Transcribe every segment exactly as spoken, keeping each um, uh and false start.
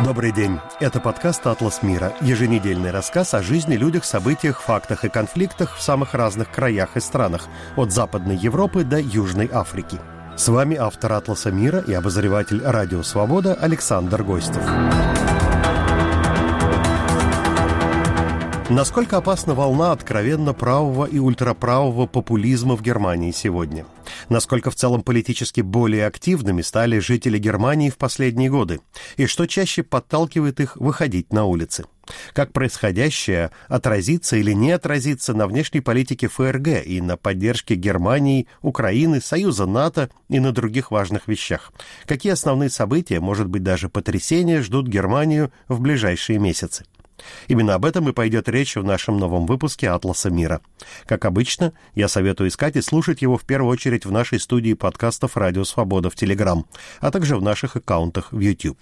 Добрый день. Это подкаст «Атлас мира». Еженедельный рассказ о жизни, людях, событиях, фактах и конфликтах в самых разных краях и странах, от Западной Европы до Южной Африки. С вами автор «Атласа мира» и обозреватель «Радио Свобода» Александр Гостев. Насколько опасна волна откровенно правого и ультраправого популизма в Германии сегодня? Насколько в целом политически более активными стали жители Германии в последние годы? И что чаще подталкивает их выходить на улицы? Как происходящее отразится или не отразится на внешней политике ФРГ и на поддержке Германии, Украины, Союза НАТО и на других важных вещах? Какие основные события, может быть даже потрясения, ждут Германию в ближайшие месяцы? Именно об этом и пойдет речь в нашем новом выпуске «Атласа мира». Как обычно, я советую искать и слушать его в первую очередь в нашей студии подкастов «Радио Свобода» в Телеграм, а также в наших аккаунтах в YouTube.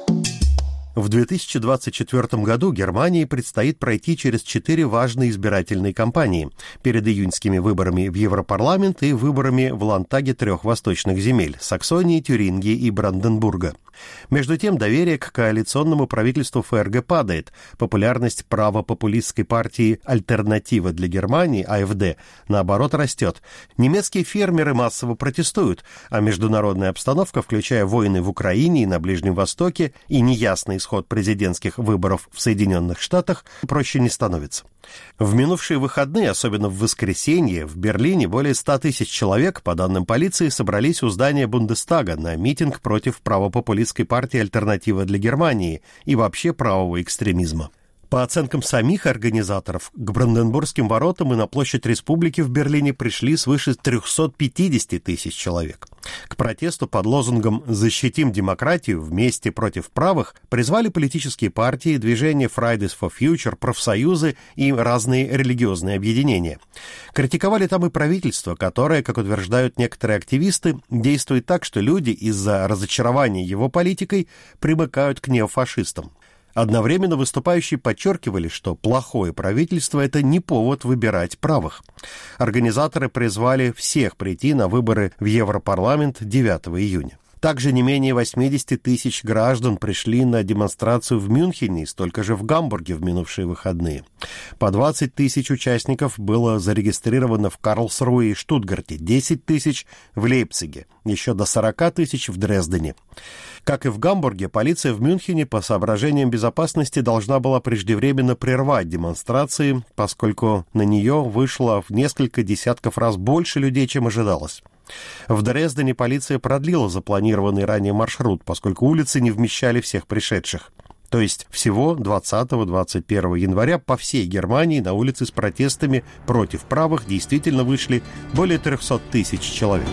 В две тысячи двадцать четвёртом году Германии предстоит пройти через четыре важные избирательные кампании перед июньскими выборами в Европарламент и выборами в Ландтаге трех восточных земель – Саксонии, Тюрингии и Бранденбурга. Между тем, доверие к коалиционному правительству ФРГ падает. Популярность правопопулистской партии «Альтернатива для Германии» АФД, наоборот, растет. Немецкие фермеры массово протестуют, а международная обстановка, включая войны в Украине и на Ближнем Востоке и неясный исход президентских выборов в Соединенных Штатах, проще не становится. В минувшие выходные, особенно в воскресенье, в Берлине более ста тысяч человек, по данным полиции, собрались у здания Бундестага на митинг против правопопулистской партии «Альтернатива для Германии» и вообще правого экстремизма. По оценкам самих организаторов, к Бранденбургским воротам и на площадь Республики в Берлине пришли свыше трехсот пятидесяти тысяч человек. К протесту под лозунгом «Защитим демократию вместе против правых» призвали политические партии, движение Fridays for Future, профсоюзы и разные религиозные объединения. Критиковали там и правительство, которое, как утверждают некоторые активисты, действует так, что люди из-за разочарования его политикой примыкают к неофашистам. Одновременно выступающие подчеркивали, что плохое правительство – это не повод выбирать правых. Организаторы призвали всех прийти на выборы в Европарламент девятого июня. Также не менее восьмидесяти тысяч граждан пришли на демонстрацию в Мюнхене и столько же в Гамбурге в минувшие выходные. По двадцать тысяч участников было зарегистрировано в Карлсруэ и Штутгарте, десять тысяч в Лейпциге, еще до сорока тысяч в Дрездене. Как и в Гамбурге, полиция в Мюнхене по соображениям безопасности должна была преждевременно прервать демонстрации, поскольку на нее вышло в несколько десятков раз больше людей, чем ожидалось. В Дрездене полиция продлила запланированный ранее маршрут, поскольку улицы не вмещали всех пришедших. То есть всего двадцатого — двадцать первого января по всей Германии на улицы с протестами против правых действительно вышли более трехсот тысяч человек.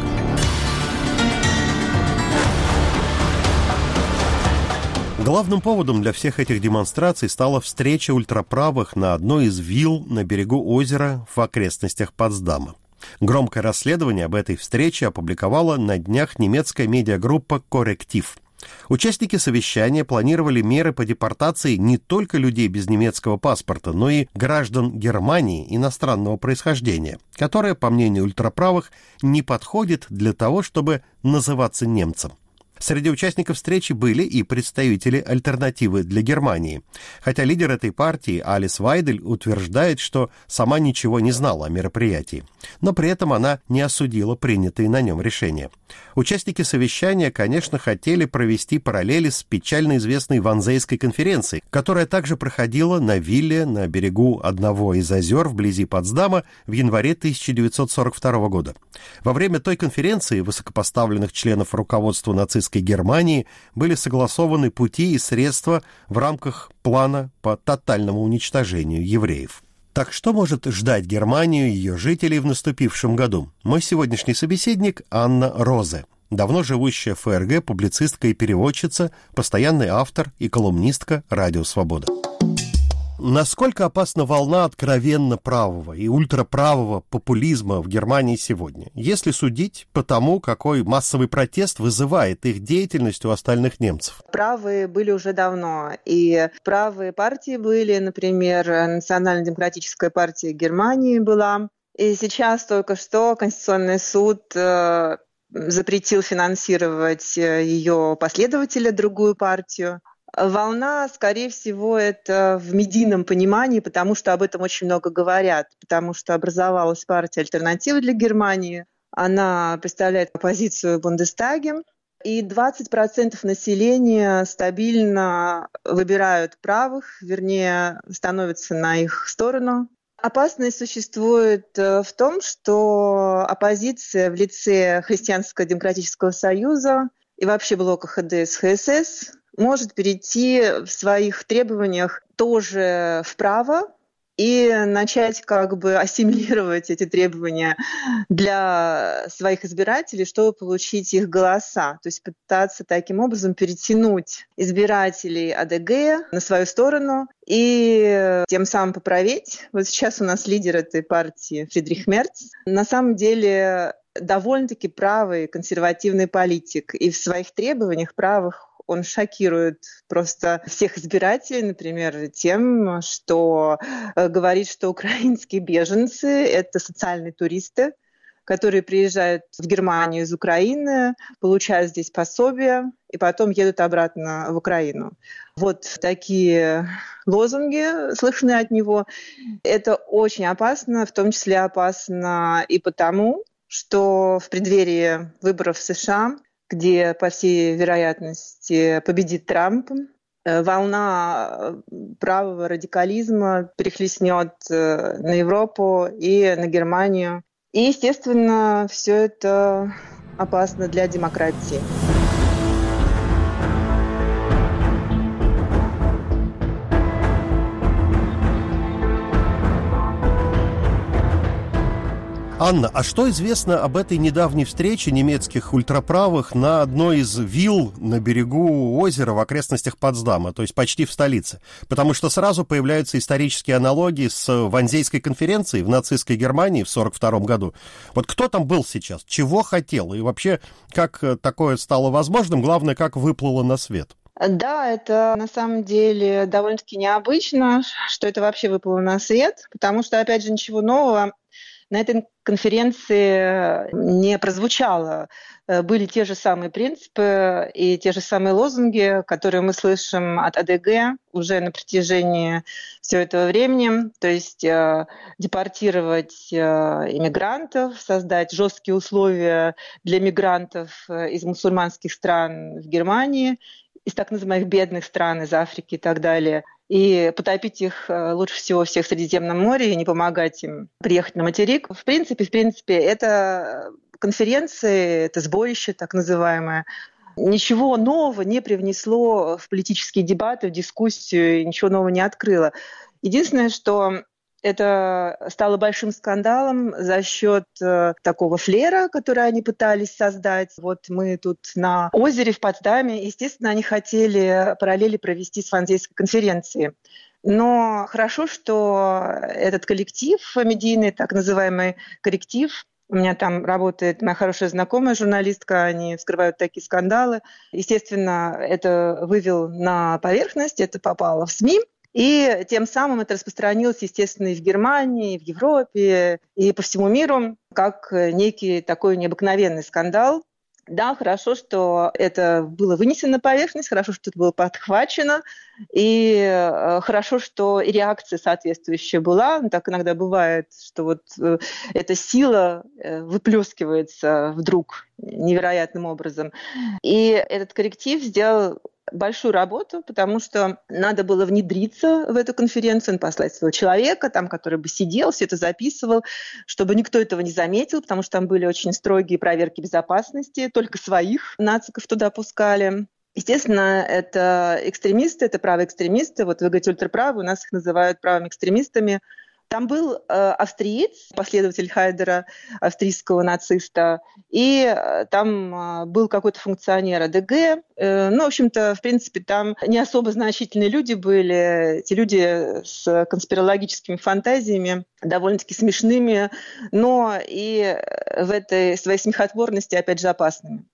Главным поводом для всех этих демонстраций стала встреча ультраправых на одной из вилл на берегу озера в окрестностях Потсдама. Громкое расследование об этой встрече опубликовала на днях немецкая медиагруппа «Корректив». Участники совещания планировали меры по депортации не только людей без немецкого паспорта, но и граждан Германии иностранного происхождения, которое, по мнению ультраправых, не подходит для того, чтобы называться немцем. Среди участников встречи были и представители «Альтернативы для Германии», хотя лидер этой партии Алис Вайдель утверждает, что сама ничего не знала о мероприятии, но при этом она не осудила принятые на нем решения. Участники совещания, конечно, хотели провести параллели с печально известной Ванзейской конференцией, которая также проходила на вилле на берегу одного из озер вблизи Потсдама в январе тысяча девятьсот сорок второго года. Во время той конференции высокопоставленных членов руководства нацистской Германии были согласованы пути и средства в рамках плана по тотальному уничтожению евреев. Так что может ждать Германию и ее жителей в наступившем году? Мой сегодняшний собеседник Анна Розе, давно живущая в ФРГ, публицистка и переводчица, постоянный автор и колумнистка «Радио Свобода». Насколько опасна волна откровенно правого и ультраправого популизма в Германии сегодня, если судить по тому, какой массовый протест вызывает их деятельность у остальных немцев? Правые были уже давно, и правые партии были, например, Национально-демократическая партия Германии была, и сейчас только что Конституционный суд э, запретил финансировать ее последователя, другую партию. Волна, скорее всего, это в медийном понимании, потому что об этом очень много говорят, потому что образовалась партия «Альтернатива для Германии». Она представляет оппозицию в Бундестаге, и двадцать процентов населения стабильно выбирают правых, вернее, становятся на их сторону. Опасность существует в том, что оппозиция в лице Христианско-демократического союза и вообще блока ХДС-ХСС может перейти в своих требованиях тоже вправо и начать как бы ассимилировать эти требования для своих избирателей, чтобы получить их голоса. То есть пытаться таким образом перетянуть избирателей АДГ на свою сторону и тем самым поправить. Вот сейчас у нас лидер этой партии Фридрих Мерц. На самом деле довольно-таки правый консервативный политик. И в своих требованиях правых он шокирует просто всех избирателей, например, тем, что говорит, что украинские беженцы — это социальные туристы, которые приезжают в Германию из Украины, получают здесь пособия и потом едут обратно в Украину. Вот такие лозунги слышны от него. Это очень опасно, в том числе опасно и потому, что в преддверии выборов в США, где, по всей вероятности, победит Трамп, волна правого радикализма перехлестнет на Европу и на Германию. И, естественно, все это опасно для демократии. Анна, а что известно об этой недавней встрече немецких ультраправых на одной из вилл на берегу озера в окрестностях Потсдама, то есть почти в столице? Потому что сразу появляются исторические аналогии с Ванзейской конференцией в нацистской Германии в сорок втором году. Вот кто там был сейчас, чего хотел и вообще как такое стало возможным, главное, как выплыло на свет? Да, это на самом деле довольно-таки необычно, что это вообще выплыло на свет, потому что, опять же, ничего нового на этой конференции не прозвучало. Были те же самые принципы и те же самые лозунги, которые мы слышим от АДГ уже на протяжении всего этого времени. То есть э, депортировать э, иммигрантов, создать жесткие условия для мигрантов из мусульманских стран в Германии, из так называемых бедных стран, из Африки и так далее, и потопить их лучше всего всех в Средиземном море и не помогать им приехать на материк. В принципе, в принципе, это конференции, это сборище так называемое, ничего нового не привнесло в политические дебаты, в дискуссию, ничего нового не открыло. Единственное, что это стало большим скандалом за счет э, такого флера, который они пытались создать. Вот мы тут на озере в Потсдаме. Естественно, они хотели параллели провести с Ванзейской конференцией. Но хорошо, что этот коллектив медийный, так называемый коллектив, у меня там работает моя хорошая знакомая журналистка, они вскрывают такие скандалы. Естественно, это вывел на поверхность, это попало в СМИ. И тем самым это распространилось, естественно, и в Германии, и в Европе, и по всему миру, как некий такой необыкновенный скандал. Да, хорошо, что это было вынесено на поверхность, хорошо, что это было подхвачено, и хорошо, что и реакция соответствующая была. Так иногда бывает, что вот эта сила выплескивается вдруг невероятным образом. И этот коллектив сделал большую работу, потому что надо было внедриться в эту конференцию, послать своего человека, там, который бы сидел, все это записывал, чтобы никто этого не заметил, потому что там были очень строгие проверки безопасности, только своих нациков туда пускали. Естественно, это экстремисты, это правые экстремисты. Вот вы говорите ультраправые, у нас их называют правыми экстремистами. Там был э, австриец, последователь Хайдера, австрийского нациста, и э, там э, был какой-то функционер АДГ. Э, ну, в общем-то, в принципе, там не особо значительные люди были. Эти люди с конспирологическими фантазиями, довольно-таки смешными, но и в этой своей смехотворности, опять же, опасными.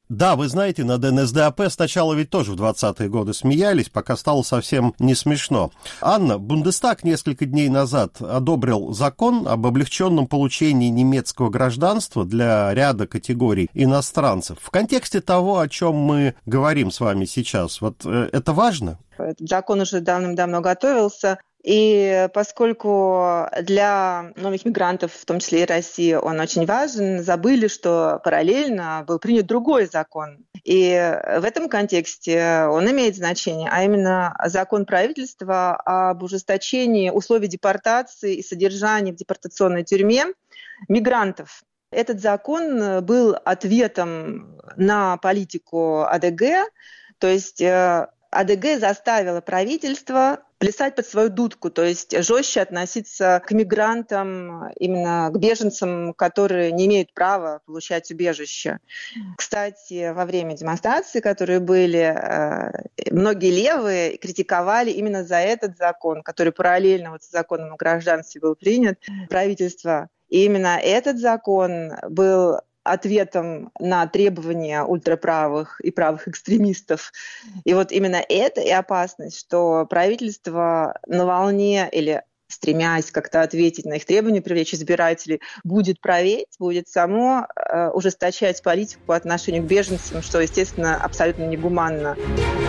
Да, вы знаете, над эн эс дэ а пэ сначала ведь тоже в двадцатые годы смеялись, пока стало совсем не смешно. Анна, Бундестаг несколько дней назад одобрил закон об облегченном получении немецкого гражданства для ряда категорий иностранцев. В контексте того, о чем мы говорим с вами сейчас, вот это важно? Этот закон уже давным-давно готовился. И поскольку для новых мигрантов, в том числе и России, он очень важен, забыли, что параллельно был принят другой закон. И в этом контексте он имеет значение, а именно закон правительства об ужесточении условий депортации и содержания в депортационной тюрьме мигрантов. Этот закон был ответом на политику а дэ гэ, то есть а дэ гэ заставила правительство плясать под свою дудку, то есть жестче относиться к мигрантам, именно к беженцам, которые не имеют права получать убежище. Кстати, во время демонстраций, которые были, многие левые критиковали именно за этот закон, который параллельно вот с законом о гражданстве был принят, правительство. И именно этот закон был ответом на требования ультраправых и правых экстремистов. И вот именно это и опасность, что правительство на волне или стремясь как-то ответить на их требования, привлечь избирателей, будет править, будет само э, ужесточать политику по отношению к беженцам, что, естественно, абсолютно негуманно.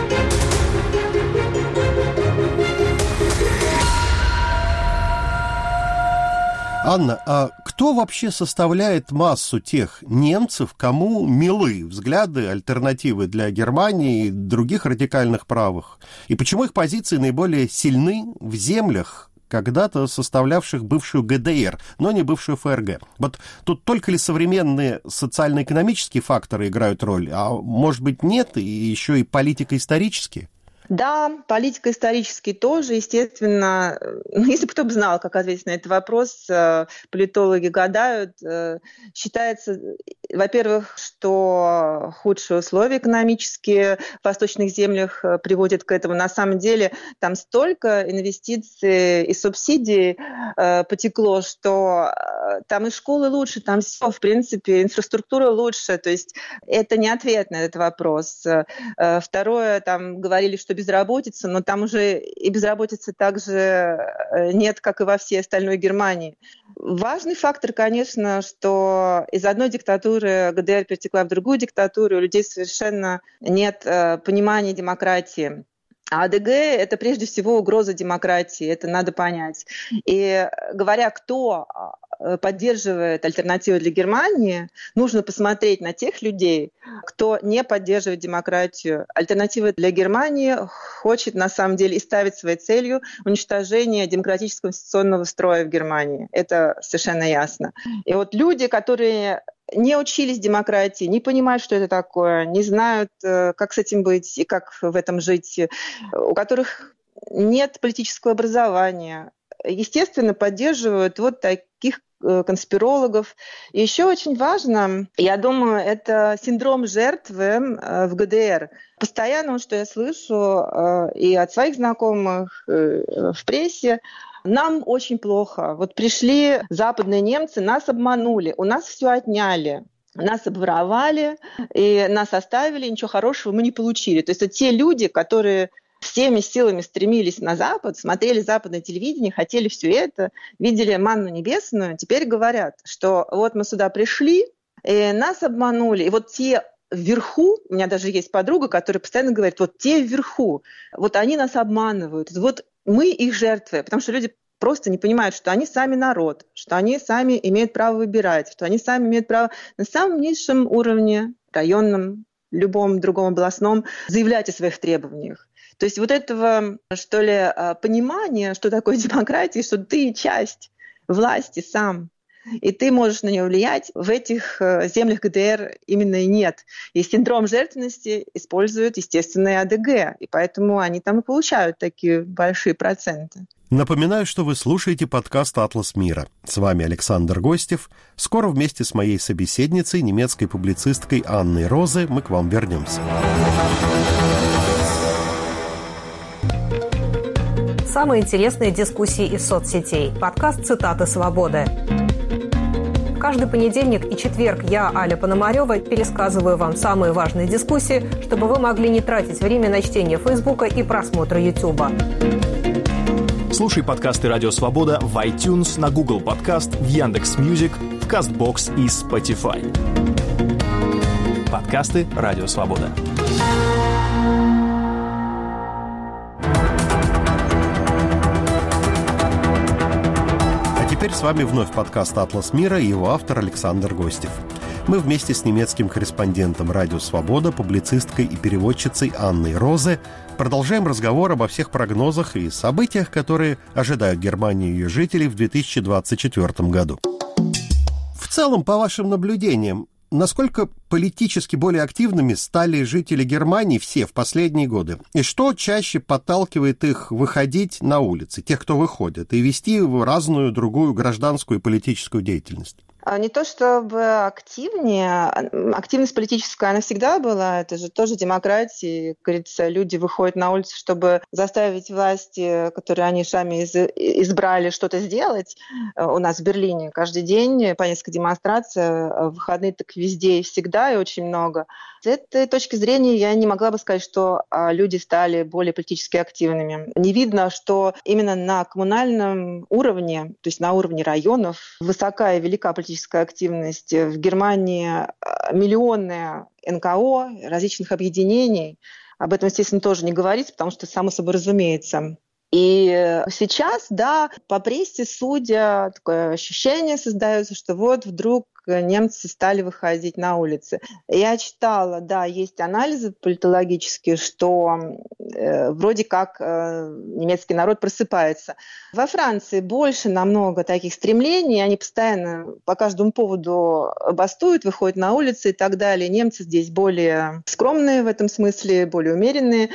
Анна, а кто вообще составляет массу тех немцев, кому милы взгляды, альтернативы для Германии и других радикальных правых? И почему их позиции наиболее сильны в землях, когда-то составлявших бывшую гэ дэ эр, но не бывшую эф эр гэ? Вот тут только ли современные социально-экономические факторы играют роль, а может быть нет, и еще и политико-исторические? Да, политико-исторически тоже, естественно. Если бы кто бы знал, как ответить на этот вопрос, политологи гадают. Считается, во-первых, что худшие условия экономические в восточных землях приводят к этому. На самом деле там столько инвестиций и субсидий потекло, что там и школы лучше, там все, в принципе, инфраструктура лучше. То есть это не ответ на этот вопрос. Второе, там говорили, что безработица, но там уже и безработицы также нет, как и во всей остальной Германии. Важный фактор, конечно, что из одной диктатуры гэ дэ эр перетекла в другую диктатуру, у людей совершенно нет понимания демократии. А а дэ гэ – это прежде всего угроза демократии, это надо понять. И говоря, кто поддерживает альтернативу для Германии, нужно посмотреть на тех людей, кто не поддерживает демократию. Альтернатива для Германии хочет на самом деле и ставит своей целью уничтожение демократического конституционного строя в Германии. Это совершенно ясно. И вот люди, которые не учились демократии, не понимают, что это такое, не знают, как с этим быть и как в этом жить, у которых нет политического образования, естественно, поддерживают вот таких конспирологов. И еще очень важно, я думаю, это синдром жертвы в гэ дэ эр. Постоянно, что я слышу и от своих знакомых в прессе, нам очень плохо. Вот пришли западные немцы, нас обманули, у нас все отняли. Нас обворовали, и нас оставили, ничего хорошего мы не получили. То есть это те люди, которые всеми силами стремились на Запад, смотрели западное телевидение, хотели все это, видели манну небесную, теперь говорят, что вот мы сюда пришли, и нас обманули, и вот те вверху, у меня даже есть подруга, которая постоянно говорит, вот те вверху, вот они нас обманывают, вот мы их жертвы, потому что люди просто не понимают, что они сами народ, что они сами имеют право выбирать, что они сами имеют право на самом низшем уровне, районном, любом другом областном, заявлять о своих требованиях. То есть вот этого, что ли, понимания, что такое демократия, что ты часть власти сам, и ты можешь на нее влиять, в этих землях гэ дэ эр именно и нет. И синдром жертвенности используют, естественно, и а дэ гэ, и поэтому они там и получают такие большие проценты. Напоминаю, что вы слушаете подкаст «Атлас мира». С вами Александр Гостев. Скоро вместе с моей собеседницей, немецкой публицисткой Анной Розе, мы к вам вернемся. Самые интересные дискуссии из соцсетей. Подкаст «Цитаты свободы». Каждый понедельник и четверг я, Аля Пономарева, пересказываю вам самые важные дискуссии, чтобы вы могли не тратить время на чтение Фейсбука и просмотра Ютуба. Слушай подкасты «Радио Свобода» в iTunes, на Google Подкаст, в Яндекс.Мьюзик, в Кастбокс и Spotify. Подкасты «Радио Свобода». А теперь с вами вновь подкаст «Атлас мира» и его автор Александр Гостев. Мы вместе с немецким корреспондентом «Радио Свобода», публицисткой и переводчицей Анной Розе продолжаем разговор обо всех прогнозах и событиях, которые ожидают Германию и ее жителей в две тысячи двадцать четвёртом году. В целом, по вашим наблюдениям, насколько политически более активными стали жители Германии все в последние годы? И что чаще подталкивает их выходить на улицы, тех, кто выходит, и вести разную другую гражданскую и политическую деятельность? Не то чтобы активнее, активность политическая, она всегда была, это же тоже демократия, как говорится, люди выходят на улицу, чтобы заставить власти, которые они сами избрали, что-то сделать. У нас в Берлине каждый день по несколько демонстраций, в выходные так везде и всегда, и очень много. С этой точки зрения я не могла бы сказать, что люди стали более политически активными. Не видно, что именно на коммунальном уровне, то есть на уровне районов, высока и велика политическая активность. В Германии миллионы эн ка о, различных объединений. Об этом, естественно, тоже не говорится, потому что, само собой разумеется. И сейчас, да, по прессе, судя, такое ощущение создается, что вот вдруг немцы стали выходить на улицы. Я читала, да, есть анализы политологические, что э, вроде как э, немецкий народ просыпается. Во Франции больше намного таких стремлений, они постоянно по каждому поводу бастуют, выходят на улицы и так далее. Немцы здесь более скромные в этом смысле, более умеренные.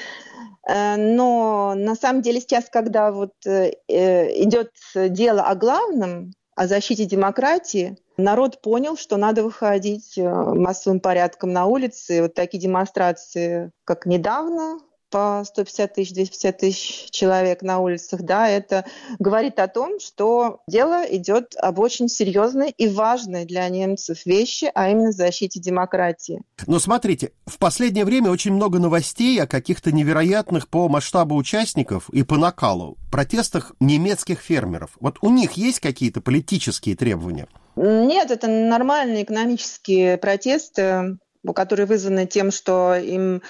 Но на самом деле сейчас, когда вот идет дело о главном, о защите демократии, народ понял, что надо выходить массовым порядком на улицы. Вот такие демонстрации, как недавно, по сто пятьдесят тысяч, двести пятьдесят тысяч человек на улицах, да, это говорит о том, что дело идет об очень серьезной и важной для немцев вещи, а именно защите демократии. Но смотрите, в последнее время очень много новостей о каких-то невероятных по масштабу участников и по накалу протестах немецких фермеров. Вот у них есть какие-то политические требования? Нет, это нормальные экономические протесты, которые вызваны тем, что им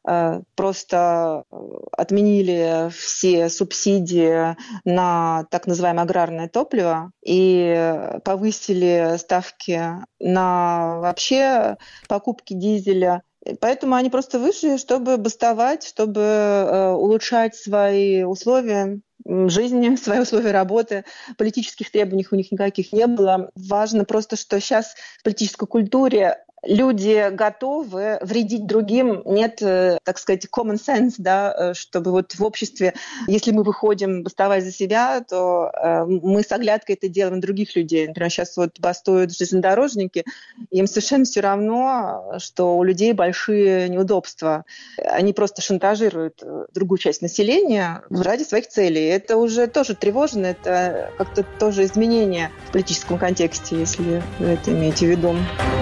просто отменили все субсидии на так называемое аграрное топливо и повысили ставки на вообще покупки дизеля. Поэтому они просто вышли, чтобы бастовать, чтобы улучшать свои условия жизни, свои условия работы. Политических требований у них никаких не было. Важно просто, что сейчас в политической культуре люди готовы вредить другим. Нет, так сказать, common sense, да, чтобы вот в обществе, если мы выходим бастовать за себя, то э, мы с оглядкой это делаем на других людей. Например, сейчас вот бастуют железнодорожники, им совершенно все равно, что у людей большие неудобства. Они просто шантажируют другую часть населения ради своих целей. Это уже тоже тревожно, это как-то тоже изменение в политическом контексте, если вы это имеете в виду.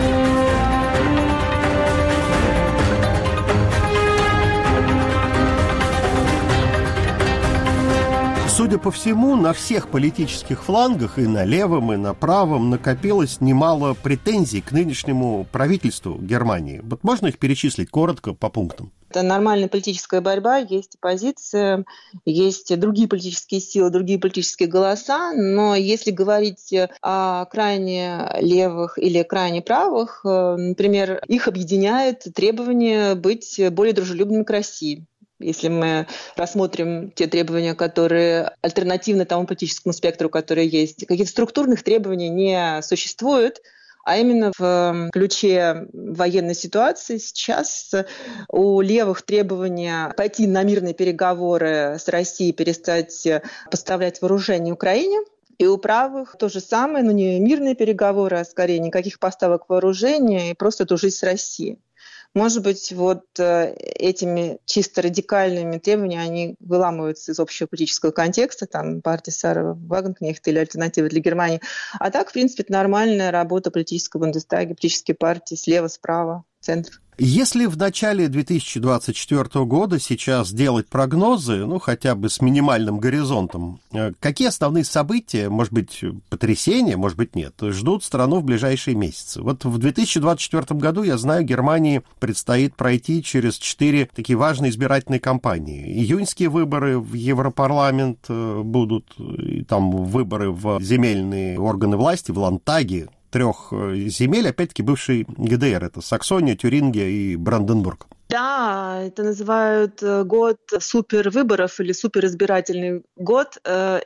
Судя по всему, на всех политических флангах, и на левом, и на правом, накопилось немало претензий к нынешнему правительству Германии. Вот можно их перечислить коротко по пунктам? Это нормальная политическая борьба, есть оппозиция, есть другие политические силы, другие политические голоса, но если говорить о крайне левых или крайне правых, например, их объединяет требование быть более дружелюбными к России. Если мы рассмотрим те требования, которые альтернативны тому политическому спектру, который есть, каких-то структурных требований не существует, а именно в ключе военной ситуации сейчас у левых требования пойти на мирные переговоры с Россией, перестать поставлять вооружение Украине. И у правых то же самое, но не мирные переговоры, а скорее никаких поставок вооружения и просто дружить с Россией. Может быть, вот этими чисто радикальными требованиями они выламываются из общего политического контекста, там партия Сары Вагенкнехта или Альтернатива для Германии. А так, в принципе, это нормальная работа политического Бундестага, политические партии слева, справа, центр. Если в начале две тысячи двадцать четвёртого года сейчас делать прогнозы, ну, хотя бы с минимальным горизонтом, какие основные события, может быть, потрясения, может быть, нет, ждут страну в ближайшие месяцы? Вот в две тысячи двадцать четвёртом году, я знаю, Германии предстоит пройти через четыре такие важные избирательные кампании. Июньские выборы в Европарламент будут, и там выборы в земельные органы власти, в Ландтаге, трех земель, опять-таки, бывшей ГДР. Это Саксония, Тюрингия и Бранденбург. Да, это называют год супервыборов или суперизбирательный год.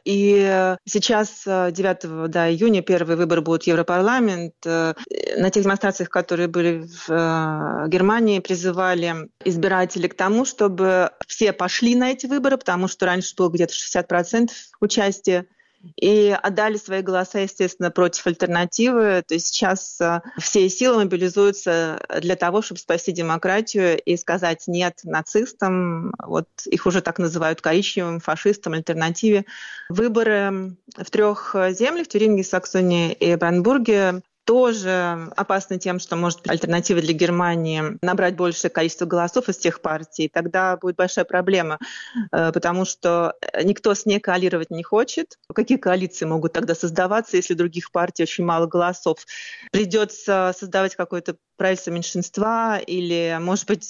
И сейчас, девятого да, июня, первый выбор будет в Европарламент. На тех демонстрациях, которые были в Германии, призывали избирателей к тому, чтобы все пошли на эти выборы, потому что раньше было где-то шестьдесят процентов участия. И отдали свои голоса, естественно, против альтернативы. То есть сейчас все силы мобилизуются для того, чтобы спасти демократию и сказать «нет» нацистам. Вот их уже так называют коричневым, фашистам, альтернативе. Выборы в трех землях, в Тюрингии, Саксонии и Бранденбурге, тоже опасно тем, что может альтернатива для Германии набрать большее количество голосов из тех партий. Тогда будет большая проблема, потому что никто с ней коалировать не хочет. Какие коалиции могут тогда создаваться, если у других партий очень мало голосов? Придется создавать какое-то правительство меньшинства или, может быть,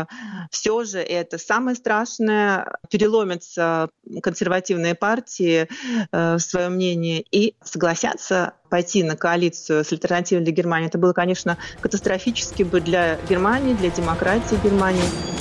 все же это самое страшное, переломятся консервативные партии в своем мнении и согласятся пойти на коалицию с альтернативой для Германии. Это было, конечно, катастрофически бы для Германии, для демократии Германии.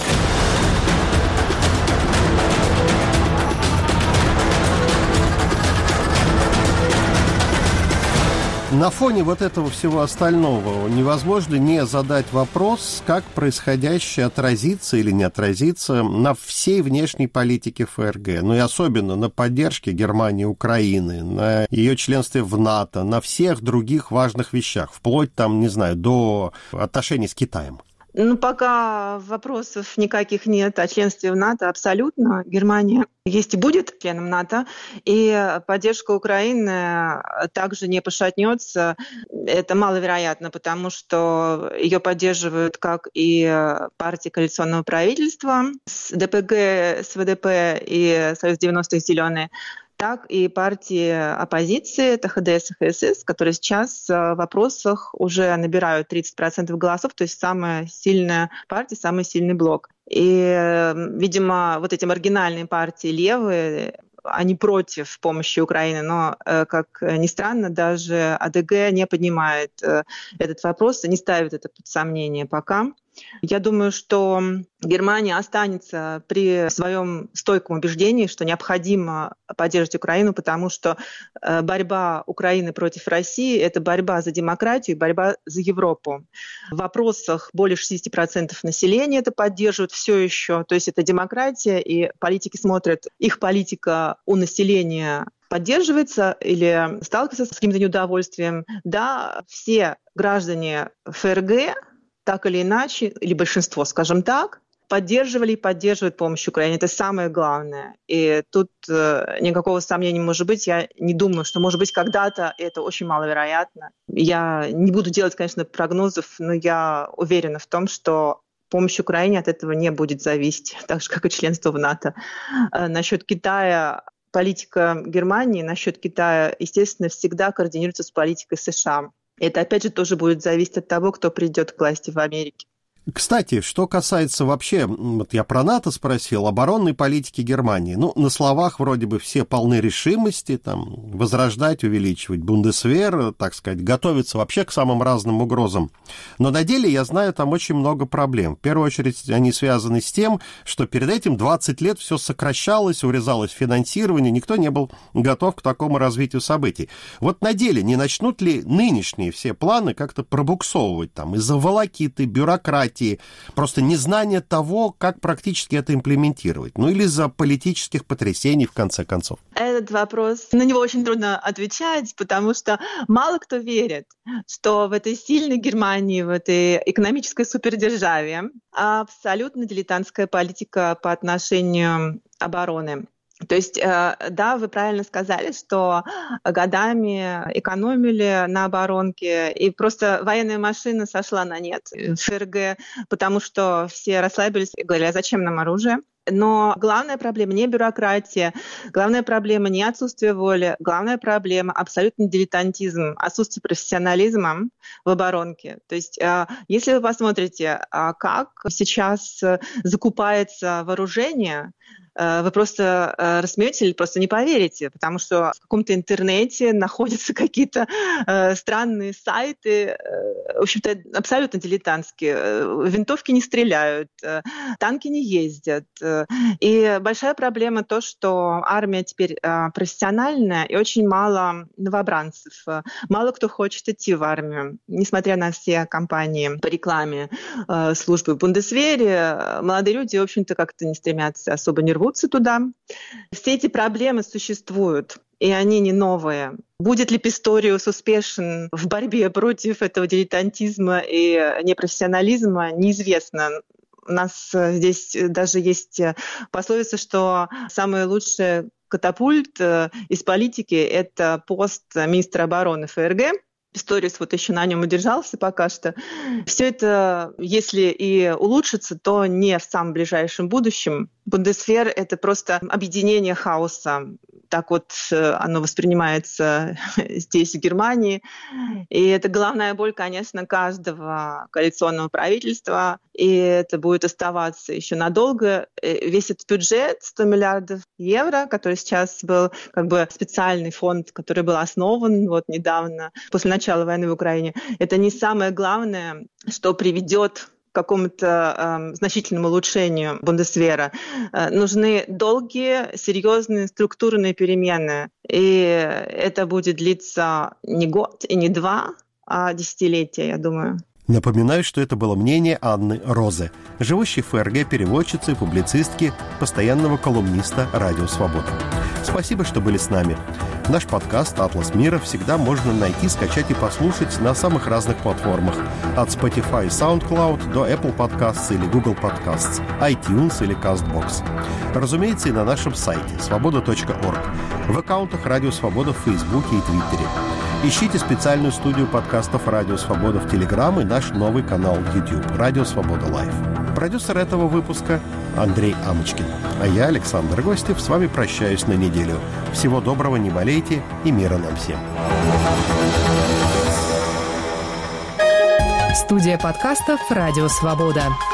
На фоне вот этого всего остального невозможно не задать вопрос, как происходящее отразится или не отразится на всей внешней политике ФРГ, ну и особенно на поддержке Германии, Украины, на ее членстве в НАТО, на всех других важных вещах, вплоть там, не знаю, до отношений с Китаем. Ну, пока вопросов никаких нет о членстве в НАТО абсолютно. Германия есть и будет членом НАТО, и поддержка Украины также не пошатнется. Это маловероятно, потому что ее поддерживают как и партии коалиционного правительства, ДПГ, СВДП и Союз девяностых «Зеленые», так и партии оппозиции, это ХДС и ХСС, которые сейчас в вопросах уже набирают тридцать процентов голосов, то есть самая сильная партия, самый сильный блок. И, видимо, вот эти маргинальные партии левые, они против помощи Украины, но, как ни странно, даже АДГ не поднимает этот вопрос и не ставит это под сомнение пока. Я думаю, что Германия останется при своем стойком убеждении, что необходимо поддерживать Украину, потому что борьба Украины против России — это борьба за демократию, борьба за Европу. В вопросах более шестьдесят процентов населения это поддерживают все еще. То есть это демократия, и политики смотрят, их политика у населения поддерживается или сталкивается с каким-то неудовольствием. Да, все граждане ФРГ так или иначе, или большинство, скажем так, поддерживали и поддерживают помощь Украине. Это самое главное. И тут э, никакого сомнения не может быть. Я не думаю, что, может быть, когда-то это очень маловероятно. Я не буду делать, конечно, прогнозов, но я уверена в том, что помощь Украине от этого не будет зависеть, так же, как и членство в НАТО. Э, насчет Китая, политика Германии, насчет Китая, естественно, всегда координируется с политикой США. Это, опять же, тоже будет зависеть от того, кто придет к власти в Америке. Кстати, что касается вообще, вот я про НАТО спросил, оборонной политики Германии. Ну, на словах вроде бы все полны решимости, там, возрождать, увеличивать бундесвер, так сказать, готовиться вообще к самым разным угрозам. Но на деле, я знаю, там очень много проблем. В первую очередь, они связаны с тем, что перед этим двадцать лет все сокращалось, урезалось финансирование, никто не был готов к такому развитию событий. Вот на деле не начнут ли нынешние все планы как-то пробуксовывать там из-за волокиты, бюрократии, партии? Просто незнание того, как практически это имплементировать? Ну или из-за политических потрясений, в конце концов? Этот вопрос, на него очень трудно отвечать, потому что мало кто верит, что в этой сильной Германии, в этой экономической супердержаве абсолютно дилетантская политика по отношению к обороне. То есть, да, вы правильно сказали, что годами экономили на оборонке, и просто военная машина сошла на нет в ФРГ, потому что все расслабились и говорили, а зачем нам оружие? Но главная проблема не бюрократия, главная проблема не отсутствие воли, главная проблема абсолютно дилетантизм, отсутствие профессионализма в оборонке. То есть если вы посмотрите, как сейчас закупается вооружение, вы просто рассмеетесь или просто не поверите, потому что в каком-то интернете находятся какие-то странные сайты, в общем-то, абсолютно дилетантские. Винтовки не стреляют, танки не ездят. И большая проблема то, что армия теперь профессиональная и очень мало новобранцев. Мало кто хочет идти в армию, несмотря на все кампании по рекламе службы в Бундесвере. Молодые люди, в общем-то, как-то не стремятся, особо не рвутся туда. Все эти проблемы существуют, и они не новые. Будет ли Писториус успешен в борьбе против этого дилетантизма и непрофессионализма, неизвестно. У нас здесь даже есть пословица, что самый лучший катапульт из политики — это пост министра обороны ФРГ. Писториус вот еще на нем удержался пока что. Все это, если и улучшится, то не в самом ближайшем будущем. Бундесвер — это просто объединение хаоса. Так вот оно воспринимается здесь, в Германии. И это головная боль, конечно, каждого коалиционного правительства. И это будет оставаться еще надолго. Весь этот бюджет, сто миллиардов евро, который сейчас был как бы специальный фонд, который был основан вот недавно, после начала войны в Украине, это не самое главное, что приведет к какому-то э, значительному улучшению Бундесвера. Э, нужны долгие, серьезные структурные перемены. И это будет длиться не год и не два, а десятилетия, я думаю. Напоминаю, что это было мнение Анны Розе, живущей в ФРГ переводчицы и публицистки, постоянного колумниста «Радио Свобода». Спасибо, что были с нами. Наш подкаст «Атлас мира» всегда можно найти, скачать и послушать на самых разных платформах. От Spotify и SoundCloud до Apple Podcasts или Google Podcasts, iTunes или CastBox. Разумеется, и на нашем сайте свобода точка орг, в аккаунтах «Радио Свобода» в Фейсбуке и Твиттере. Ищите специальную студию подкастов «Радио Свобода» в Телеграм и наш новый канал в YouTube «Радио Свобода Лайв». Продюсер этого выпуска Андрей Амочкин. А я, Александр Гостев, с вами прощаюсь на неделю. Всего доброго, не болейте и мира нам всем. Студия подкастов «Радио Свобода».